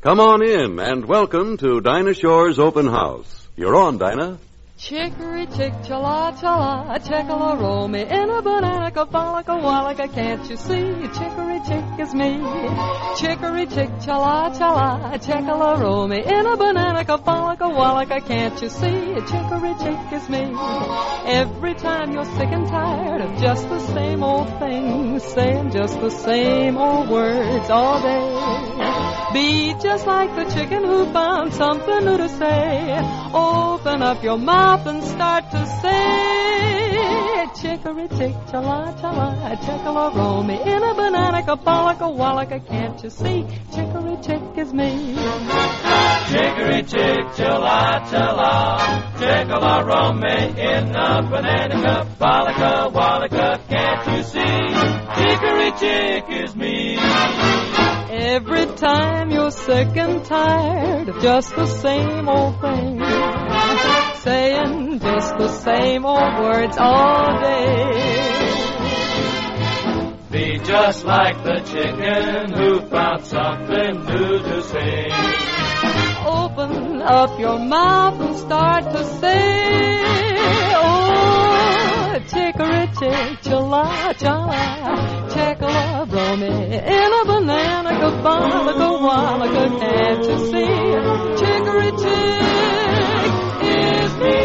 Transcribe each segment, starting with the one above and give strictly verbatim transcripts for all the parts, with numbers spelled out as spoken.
Come on in and welcome to Dinah Shore's Open House. You're on, Dinah. Chicory chick chala chala, checkala roll me in a banana balaka wallaka, can't you see? Chicory chick is me. Chicory chick chala chala, checkala roll me in a banana balaka wallaka, can't you see? Chicory chick is me. Every time you're sick and tired of just the same old things, saying just the same old words all day, be just like the chicken who found something new to say. Open up your mouth and start to say, chicory chick chala chala, checkala roll me in a banana balaka wallaka, can't you see? Chicory chick is me. Chicory chick chala chala, checkala roll me in a banana balaka wallaka, can't you see? Chicory chick is me. Every time you're sick and tired of just the same old thing, saying just the same old words all day, be just like the chicken who found something new to say. Open up your mouth and start to say, oh, chicory chick chala chala, checkala roll me in a banana balaka wallaka, can't you see? Chicory chick is me.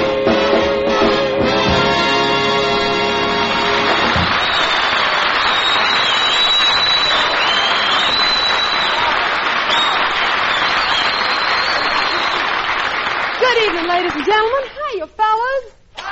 Good evening, ladies and gentlemen. Hiya, fellas.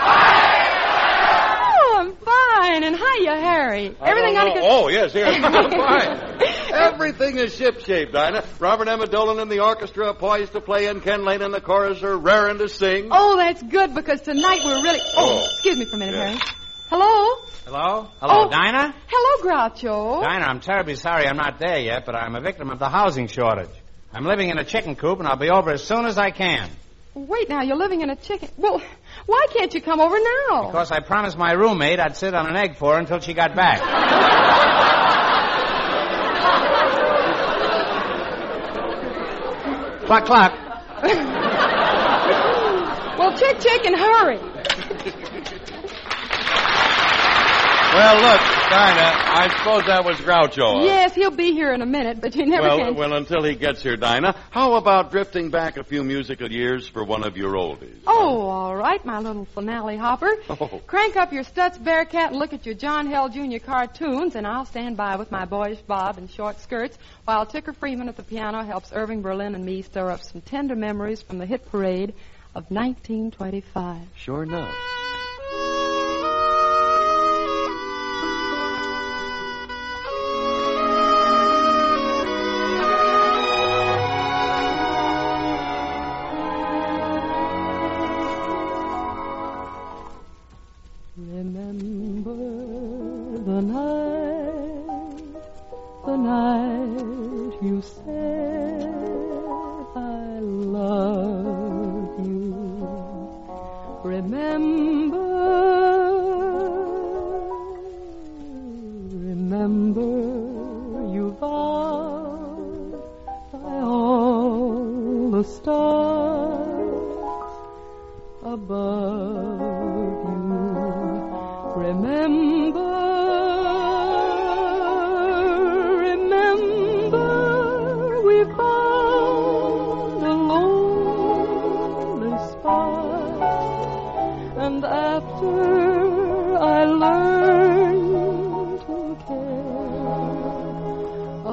Oh, I'm fine. And hiya, Harry. Everything on a good... Oh, yes, here. Fine. Everything is shipshape, Dinah. Robert Emma Dolan and the orchestra are poised to play, and Ken Lane and the chorus are raring to sing. Oh, that's good, because tonight we're really... Oh, excuse me for a minute, Yeah. Harry. Hello? Hello? Hello, Oh. Dinah? Hello, Groucho. Dinah, I'm terribly sorry I'm not there yet, but I'm a victim of the housing shortage. I'm living in a chicken coop, and I'll be over as soon as I can. Wait now, you're living in a chicken... Well, why can't you come over now? Because I promised my roommate I'd sit on an egg for her until she got back. Cluck, cluck. Well, chick, chick, and hurry. Well, look, Dinah, I suppose that was Groucho. Yes, he'll be here in a minute, but you never Well, can... well, until he gets here, Dinah, how about drifting back a few musical years for one of your oldies? Oh, all right, my little finale hopper. Oh. Crank up your Stutz Bearcat and look at your John Hell Junior cartoons, and I'll stand by with my boyish bob and short skirts while Ticker Freeman at the piano helps Irving Berlin and me stir up some tender memories from the hit parade of nineteen twenty-five. Sure enough. Remember the night, the night you said I love you. Remember, remember you vowed by all the stars above you. Remember, remember, we found a lonely spot, and after I learned to care a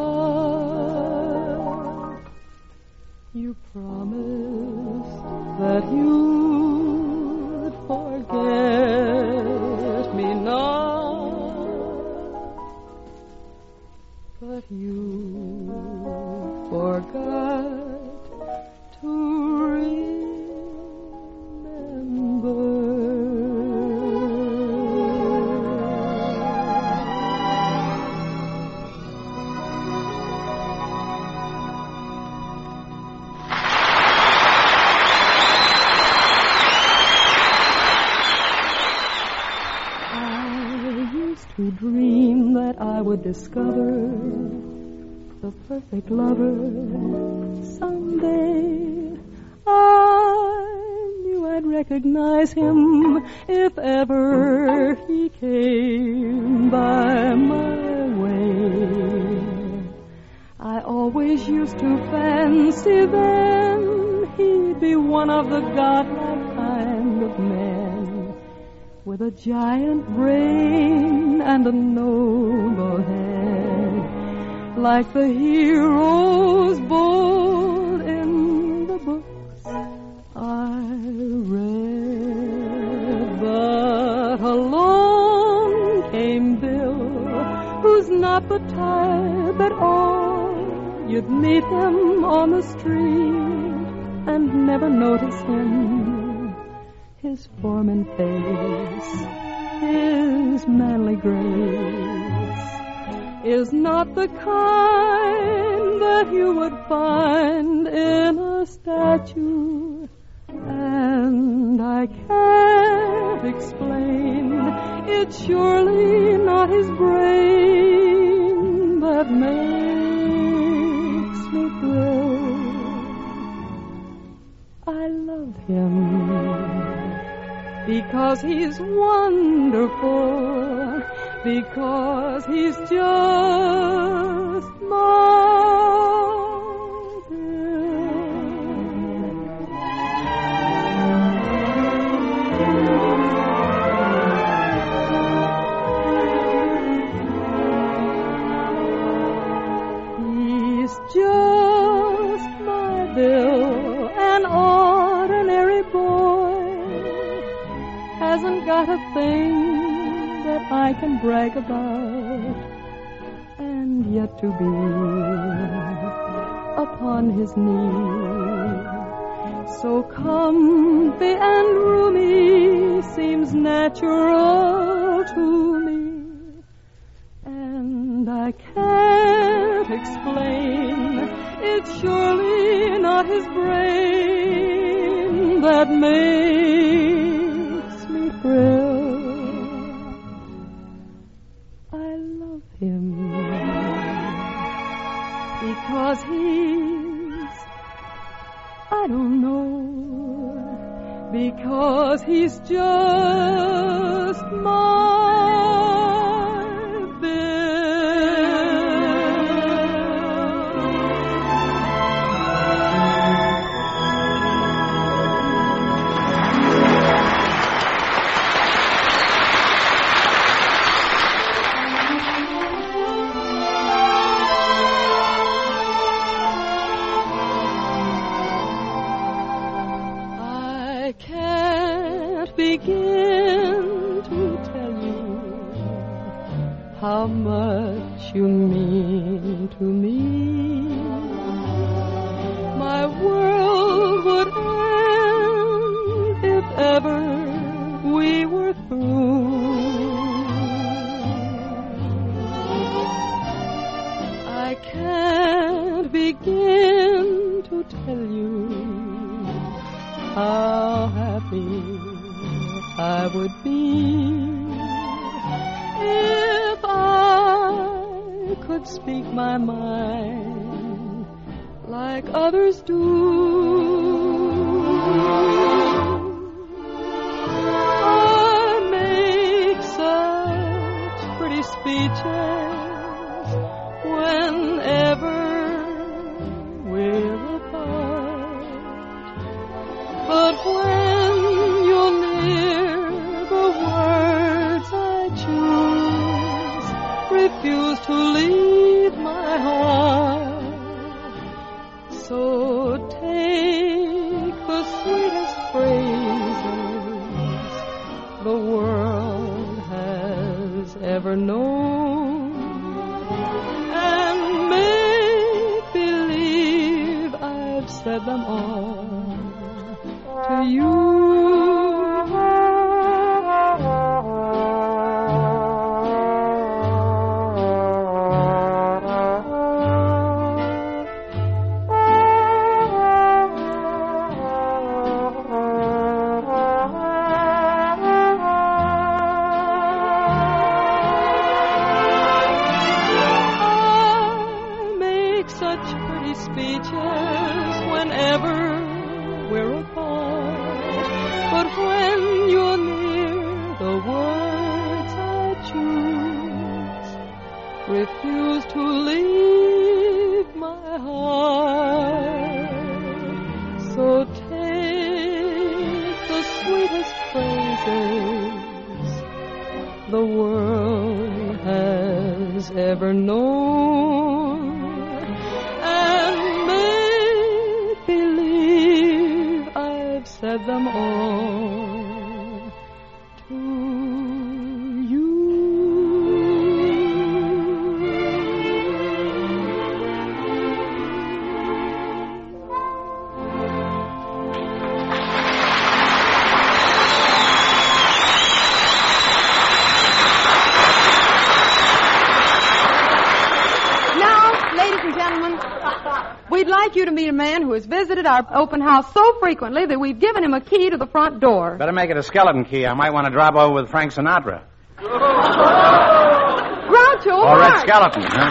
lot, you promised that you'd forget me not, but you forgot to I used to dream that I would discover the perfect lover. Someday I knew I'd recognize him if ever he came by my way. I always used to fancy then he'd be one of the godlike kind of men, with a giant brain and a noble head, like the heroes bold in the books I read. But along came Bill, who's not the type at all you'd meet him on the street and never notice him. His form and face, his manly grace, is not the kind that you would find in a statue. And I can't explain, it's surely not his brain that makes me thrill. I love him because he's wonderful, because he's just my He's just my Bill, an ordinary boy, hasn't got a thing that I can brag about, and yet to be upon his knee, so comfy and roomy, seems natural to me. And I can't explain, it's surely not his brain that makes me thrill. I love him because he's, I don't know, because he's just my begin to tell you how much you mean to me. My world would end if ever we were through. I can't begin to tell you how happy I would be if I could speak my mind like others do. I make such pretty speeches whenever we're apart, but when you're near, refuse to leave my heart. So take the sweetest phrases the world has ever known and make believe I've said them all to you. pretty speeches whenever we're apart. But when you're near, the words I choose refuse to leave my heart. So take the sweetest phrases the world has ever known and make believe I've said them all to you. We'd like you to meet a man who has visited our open house so frequently that we've given him a key to the front door. Better make it a skeleton key. I might want to drop over with Frank Sinatra. Groucho, Or Mark. Red Skeleton, huh?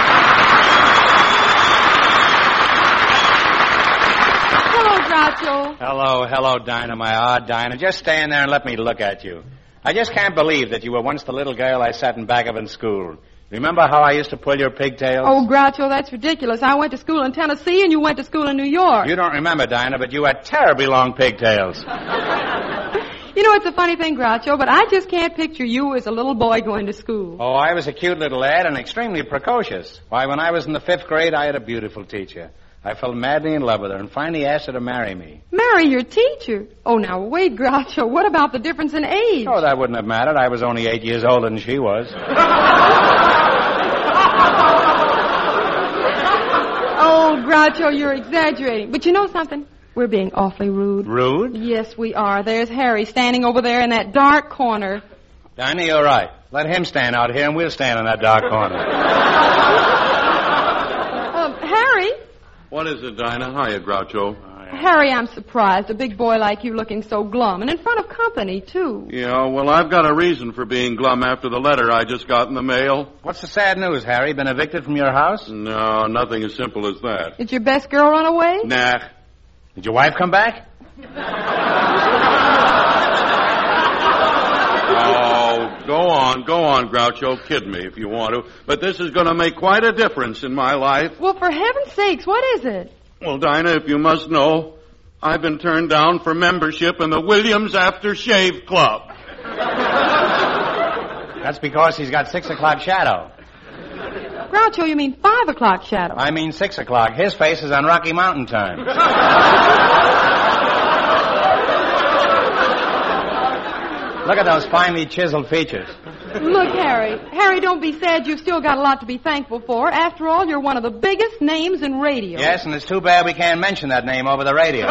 Hello, Groucho. Hello, hello, Dinah, my odd Dinah. Just stand there and let me look at you. I just can't believe that you were once the little girl I sat in back of in school. Remember how I used to pull your pigtails? Oh, Groucho, that's ridiculous. I went to school in Tennessee and you went to school in New York. You don't remember, Dinah, but you had terribly long pigtails. You know, it's a funny thing, Groucho, but I just can't picture you as a little boy going to school. Oh, I was a cute little lad and extremely precocious. Why, when I was in the fifth grade, I had a beautiful teacher. I fell madly in love with her and finally asked her to marry me. Marry your teacher? Oh, now, wait, Groucho. What about the difference in age? Oh, that wouldn't have mattered. I was only eight years older than she was. Oh, Groucho, you're exaggerating. But you know something? We're being awfully rude. Rude? Yes, we are. There's Harry standing over there in that dark corner. Dinah, you're right. Let him stand out here and we'll stand in that dark corner. Uh, Harry? What is it, Dinah? Hiya, Groucho. Harry, I'm surprised. A big boy like you looking so glum. And in front of company, too. Yeah, well, I've got a reason for being glum after the letter I just got in the mail. What's the sad news, Harry? Been evicted from your house? No, nothing as simple as that. Did your best girl run away? Nah. Did your wife come back? Oh, go on, go on, Groucho. Kid me if you want to. But this is going to make quite a difference in my life. Well, for heaven's sakes, what is it? Well, Dinah, if you must know, I've been turned down for membership in the Williams After Shave Club. That's because he's got six o'clock shadow. Groucho, you mean five o'clock shadow. I mean six o'clock. His face is on Rocky Mountain time. Look at those finely chiseled features. Look, Harry. Harry, don't be sad. You've still got a lot to be thankful for. After all, you're one of the biggest names in radio. Yes, and it's too bad we can't mention that name over the radio.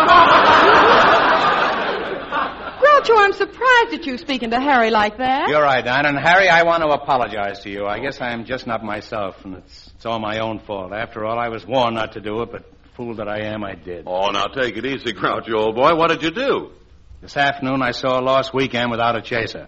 Groucho, I'm surprised at you speaking to Harry like that. You're right, Dinah. And Harry, I want to apologize to you. I guess I'm just not myself, and it's, it's all my own fault. After all, I was warned not to do it, but fool that I am, I did. Oh, now take it easy, Groucho, old boy. What did you do? This afternoon, I saw a lost weekend without a chaser.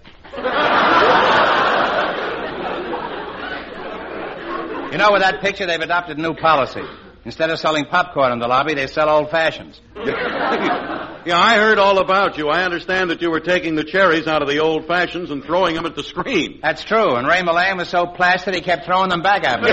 You know, with that picture, they've adopted a new policy. Instead of selling popcorn in the lobby, they sell old fashions. Yeah, I heard all about you. I understand that you were taking the cherries out of the old fashions and throwing them at the screen. That's true, and Ray Milan was so plastered he kept throwing them back at me.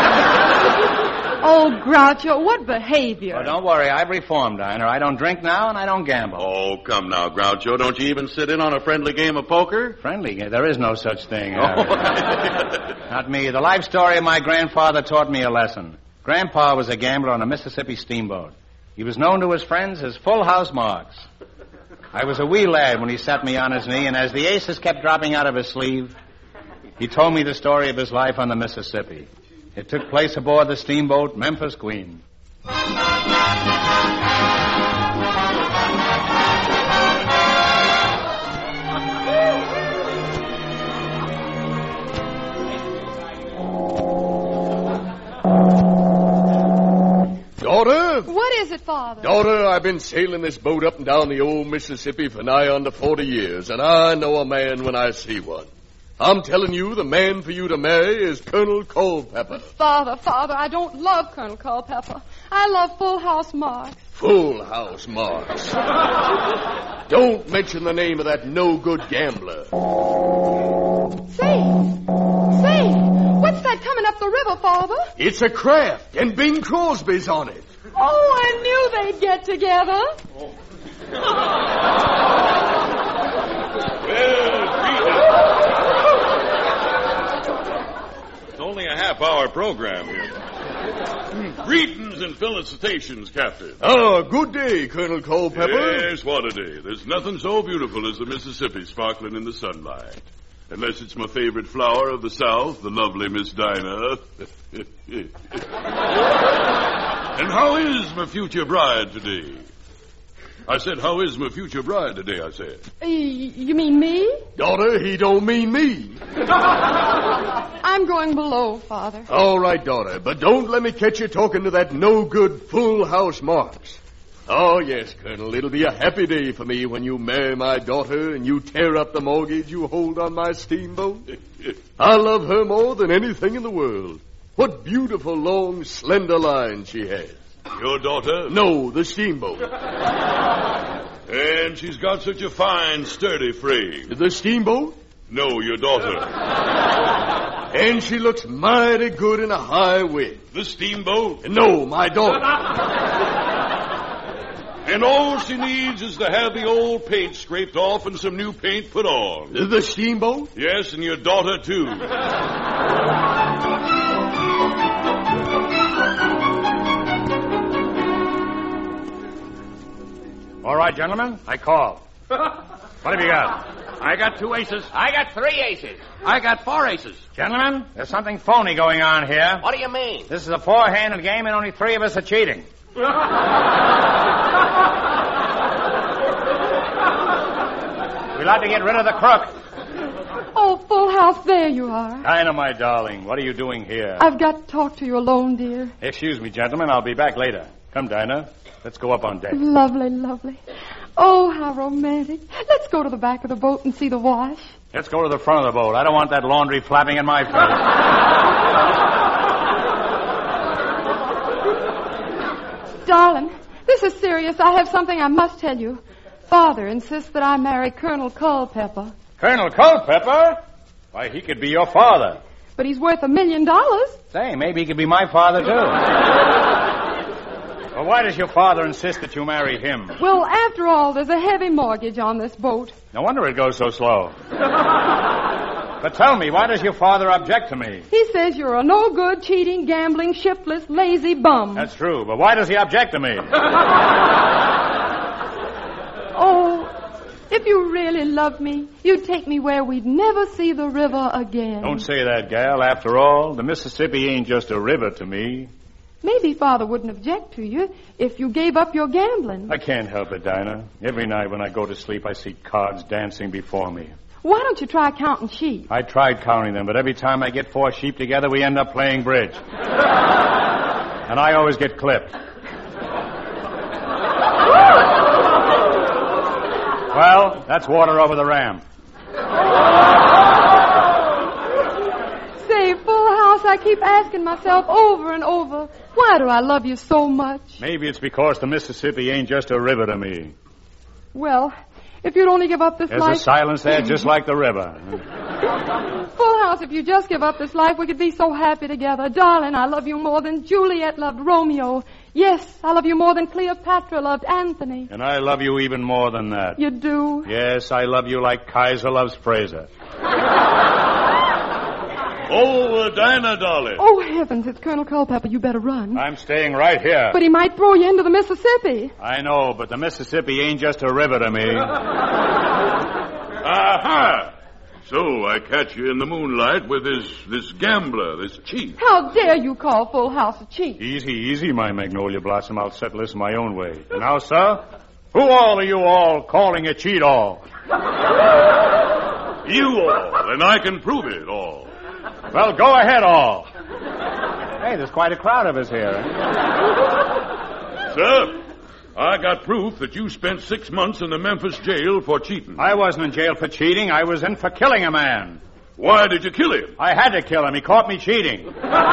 Oh, Groucho, what behavior. Oh, don't worry, I've reformed, Dinah. I don't drink now, and I don't gamble. Oh, come now, Groucho. Don't you even sit in on a friendly game of poker? Friendly? There is no such thing. Oh. Not me. The life story of my grandfather taught me a lesson. Grandpa was a gambler on a Mississippi steamboat. He was known to his friends as Full House Marks. I was a wee lad when he sat me on his knee, and as the aces kept dropping out of his sleeve, he told me the story of his life on the Mississippi. It took place aboard the steamboat Memphis Queen. Daughter? What is it, Father? Daughter, I've been sailing this boat up and down the old Mississippi for nigh under forty years, and I know a man when I see one. I'm telling you, the man for you to marry is Colonel Culpepper. Father, Father, I don't love Colonel Culpepper. I love Full House Marks. Full House Marks. Don't mention the name of that no-good gambler. Say, say, what's that coming up the river, Father? It's a craft, and Bing Crosby's on it. Oh, I knew they'd get together. It's only a half-hour program here. Greetings and felicitations, Captain. Oh, good day, Colonel Culpepper. Yes, what a day. There's nothing so beautiful as the Mississippi sparkling in the sunlight. Unless it's my favorite flower of the South, the lovely Miss Dinah. And how is my future bride today? I said, how is my future bride today, I said. Uh, you mean me? Daughter, he don't mean me. I'm going below, Father. All right, daughter, but don't let me catch you talking to that no-good Full House Marks. Oh, yes, Colonel, it'll be a happy day for me when you marry my daughter and you tear up the mortgage you hold on my steamboat. I love her more than anything in the world. What beautiful, long, slender lines she has. Your daughter? No, the steamboat. And she's got such a fine, sturdy frame. The steamboat? No, your daughter. And she looks mighty good in a high wind. The steamboat? No, my daughter. And all she needs is to have the old paint scraped off and some new paint put on. The steamboat? Yes, and your daughter, too. All right, gentlemen, I call. What have you got? I got two aces. I got three aces. I got four aces. Gentlemen, there's something phony going on here. What do you mean? This is a four-handed game and only three of us are cheating. We like to get rid of the crook. Oh, Full House, there you are. Dinah, my darling, what are you doing here? I've got to talk to you alone, dear. Excuse me, gentlemen, I'll be back later. Come, Dinah. Let's go up on deck. Lovely, lovely. Oh, how romantic. Let's go to the back of the boat and see the wash. Let's go to the front of the boat. I don't want that laundry flapping in my face. Darling, this is serious. I have something I must tell you. Father insists that I marry Colonel Culpepper. Colonel Culpepper? Why, he could be your father. But he's worth a million dollars. Say, maybe he could be my father, too. Well, why does your father insist that you marry him? Well, after all, there's a heavy mortgage on this boat. No wonder it goes so slow. But tell me, why does your father object to me? He says you're a no-good, cheating, gambling, shiftless, lazy bum. That's true, but why does he object to me? Oh, if you really loved me, you'd take me where we'd never see the river again. Don't say that, gal. After all, the Mississippi ain't just a river to me. Maybe Father wouldn't object to you if you gave up your gambling. I can't help it, Dinah. Every night when I go to sleep, I see cards dancing before me. Why don't you try counting sheep? I tried counting them, but every time I get four sheep together, we end up playing bridge. And I always get clipped. Well, that's water over the ram. Say, Full House, I keep asking myself over and over, why do I love you so much? Maybe it's because the Mississippi ain't just a river to me. Well, if you'd only give up this There's life... a silence there just like the river. Full House, if you just give up this life, we could be so happy together. Darling, I love you more than Juliet loved Romeo. Yes, I love you more than Cleopatra loved Anthony. And I love you even more than that. You do? Yes, I love you like Kaiser loves Fraser. Oh, uh, Dinah, darling. Oh, heavens, it's Colonel Culpepper. You better run. I'm staying right here. But he might throw you into the Mississippi. I know, but the Mississippi ain't just a river to me. Aha! So I catch you in the moonlight with this this gambler, this cheat. How dare you call Full House a cheat? Easy, easy, my magnolia blossom. I'll settle this my own way. And now, sir, who all are you all calling a cheat all? You all, and I can prove it all. Well, go ahead, all. Hey, there's quite a crowd of us here. Sir, I got proof that you spent six months in the Memphis jail for cheating. I wasn't in jail for cheating. I was in for killing a man. Why did you kill him? I had to kill him. He caught me cheating.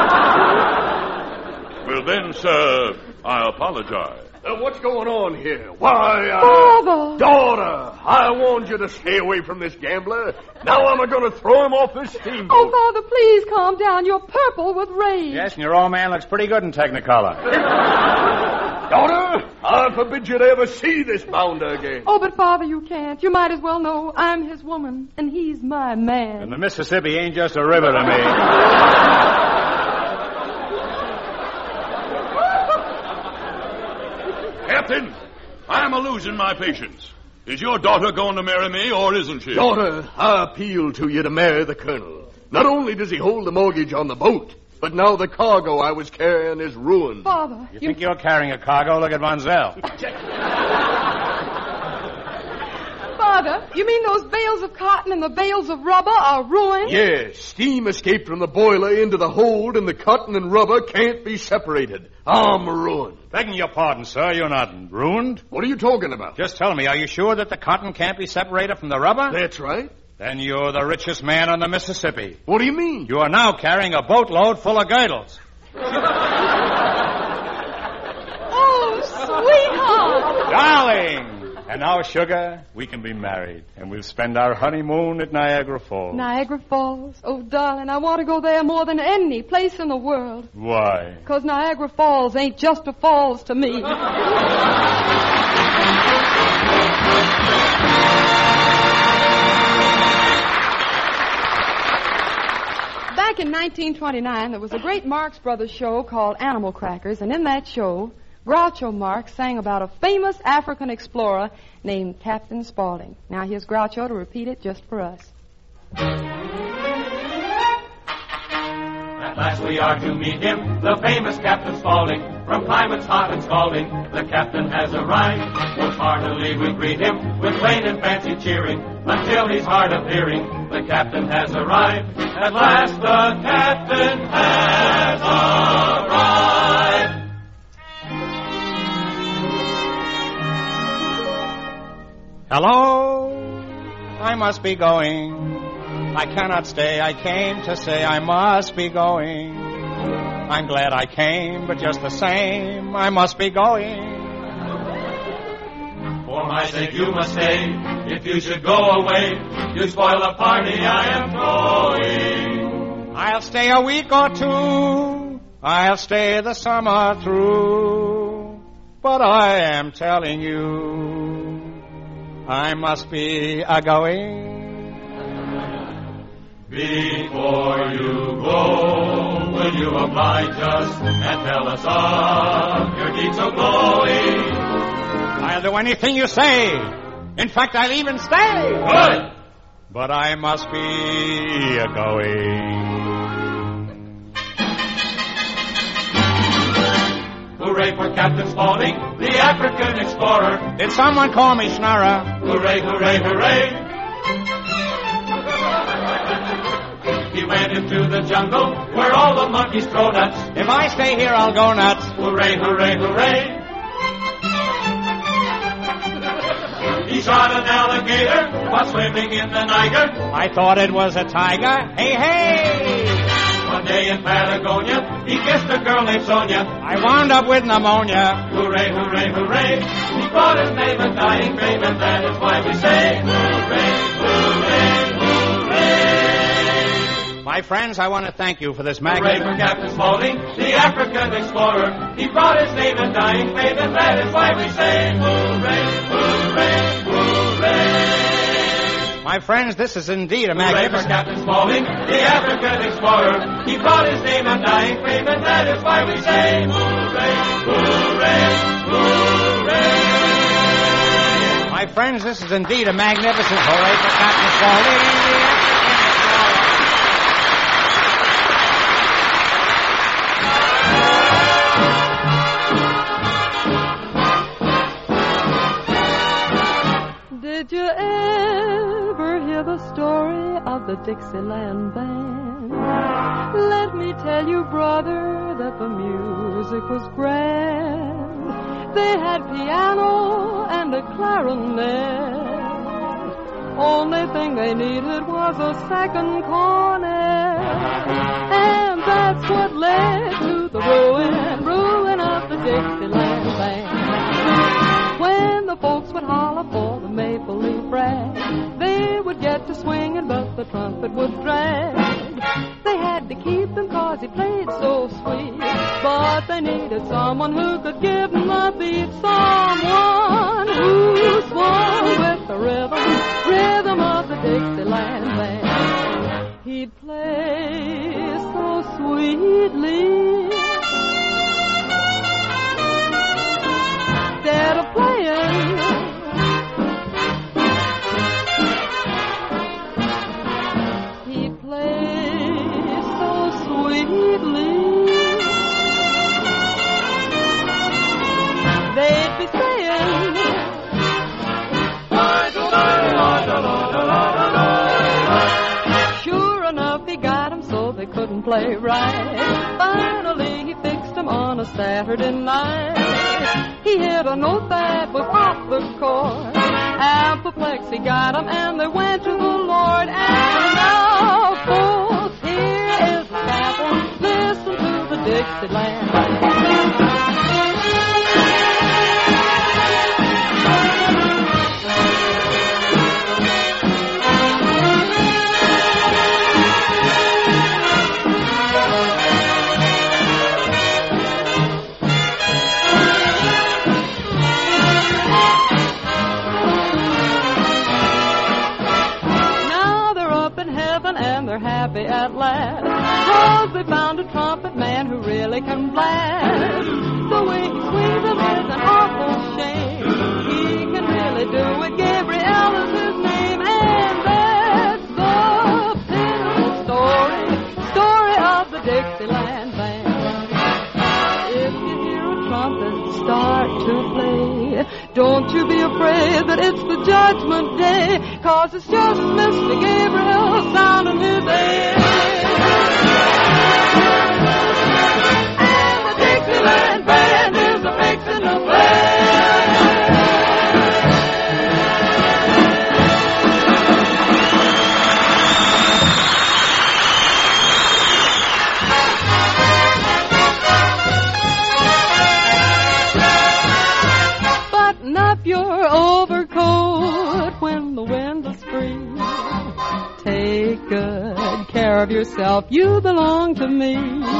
Well, then, sir, I apologize. Uh, what's going on here? Why, uh... Father! Daughter, I warned you to stay away from this gambler. Now I'm going to throw him off this steamboat. Oh, Father, please calm down. You're purple with rage. Yes, and your old man looks pretty good in Technicolor. Daughter, I forbid you to ever see this bounder again. Oh, but Father, you can't. You might as well know I'm his woman, and he's my man. And the Mississippi ain't just a river to me. Captain, I'm a losing my patience. Is your daughter going to marry me, or isn't she? Daughter, I appeal to you to marry the colonel. Not only does he hold the mortgage on the boat, but now the cargo I was carrying is ruined. Father, You think you're carrying a cargo? Look at Monzel. Father, you mean those bales of cotton and the bales of rubber are ruined? Yes, steam escaped from the boiler into the hold, and the cotton and rubber can't be separated. I'm ruined. Begging your pardon, sir, you're not ruined. What are you talking about? Just tell me, are you sure that the cotton can't be separated from the rubber? That's right. Then you're the richest man on the Mississippi. What do you mean? You are now carrying a boatload full of girdles. Oh, sweetheart! Darling! And now, sugar, we can be married, and we'll spend our honeymoon at Niagara Falls. Niagara Falls. Oh, darling, I want to go there more than any place in the world. Why? Because Niagara Falls ain't just a falls to me. Back in nineteen twenty-nine, there was a great Marx Brothers show called Animal Crackers, and in that show, Groucho Marx sang about a famous African explorer named Captain Spaulding. Now here's Groucho to repeat it just for us. At last we are to meet him, the famous Captain Spaulding. From climates hot and scalding, the captain has arrived. Most heartily we greet him, with plain and fancy cheering, until he's hard of hearing. The captain has arrived. At last the captain has arrived. Hello? I must be going. I cannot stay. I came to say I must be going. I'm glad I came, but just the same, I must be going. For my sake you must stay. If you should go away, you spoil the party I am throwing. I'll stay a week or two. I'll stay the summer through. But I am telling you, I must be a-going. Before you go, will you oblige us and tell us of your deeds so glowing? I'll do anything you say. In fact, I'll even stay. Good! But I must be a-going. Hooray for Captain Spaulding, the African explorer. Did someone call me Schnorrer? Hooray, hooray, hooray. He went into the jungle where all the monkeys throw nuts. If I stay here, I'll go nuts. Hooray, hooray, hooray. He shot an alligator while swimming in the Niger. I thought it was a tiger. Hey, hey! One day in Patagonia, he kissed a girl named Sonia. I wound up with pneumonia. Hooray, hooray, hooray. He brought his name a dying fame, and that is why we say hooray, hooray, hooray. My friends, I want to thank you for this Hooray magnificent... for Captain Spaulding, the African explorer. He brought his name a dying fame, and that is why we say hooray, hooray, hooray. My friends, this is indeed a Hooray for magnificent... Captain Spaulding, the African explorer. He brought his name a dying fame, and that is why we say hooray, hooray, hooray. My friends, this is indeed a magnificent hooray for Captain Spaulding, the African explorer. Did you ever hear the story of the Dixieland Band? Let me tell you, brother, that the music was grand. They had piano and a clarinet. Only thing they needed was a second corner. And that's what led to the ruin, ruin of the Dixieland band. When the folks would holler for the maple leaf rag, they would get to swinging, but the trumpet would drag. They had to keep him 'cause he played so sweet, but they needed someone who could give them the beat, someone who swung with the rhythm, rhythm of the Dixieland band. He'd play so sweetly. Instead of playing, he'd play so sweetly. They'd be saying, sure enough, he got 'em so they couldn't play right. Finally, he fixed 'em on a Saturday night. He hit a note that was off the chord. Apoplexy got 'em and they went to the Lord. And now, folks, here is the chapel. Listen to the Dixieland band. And they're happy at last, 'cause they found a trumpet man who really can blast. The way he swings them is an awful shame. He can really do it. Gabriel is his name, and that's the pitiful story, story of the Dixieland band. If you hear a trumpet start to play, don't you be afraid that it's the judgment day, 'cause it's just Mister Gabriel sounding his air. And the Dixieland band is a-fixin' to play. Button up your overcoat when the wind is free. Take good care of yourself, you belong to me.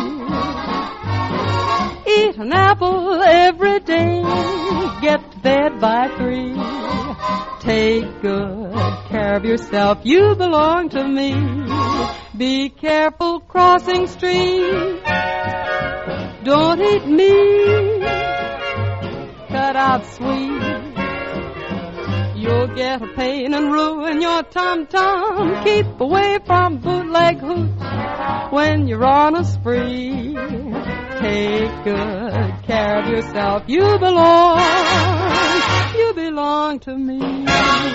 Eat an apple every day, get to bed by three. Take good care of yourself, you belong to me. Be careful crossing streets, don't eat meat, cut out sweet. You'll get a pain and ruin your tum-tum. Keep away from bootleg hooch when you're on a spree. Take good care of yourself. You belong, you belong to me.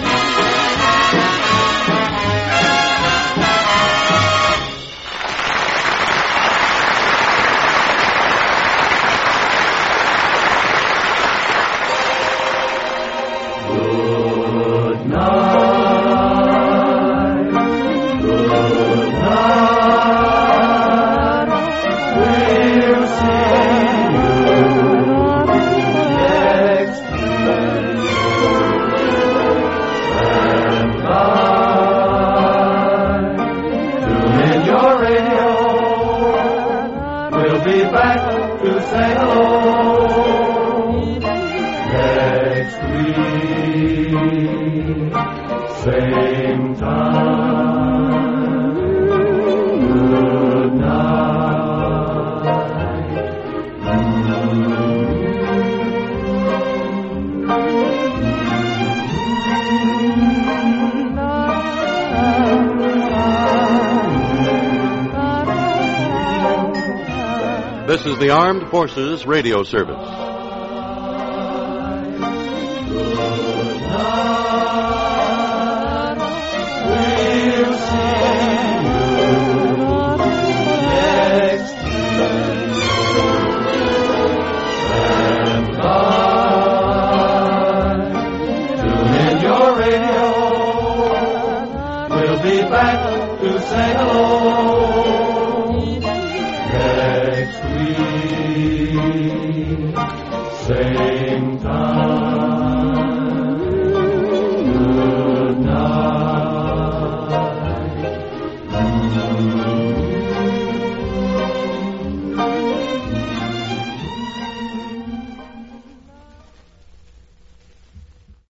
Same time. Good night. This is the Armed Forces Radio Service. say hello next week. Same time. Good night.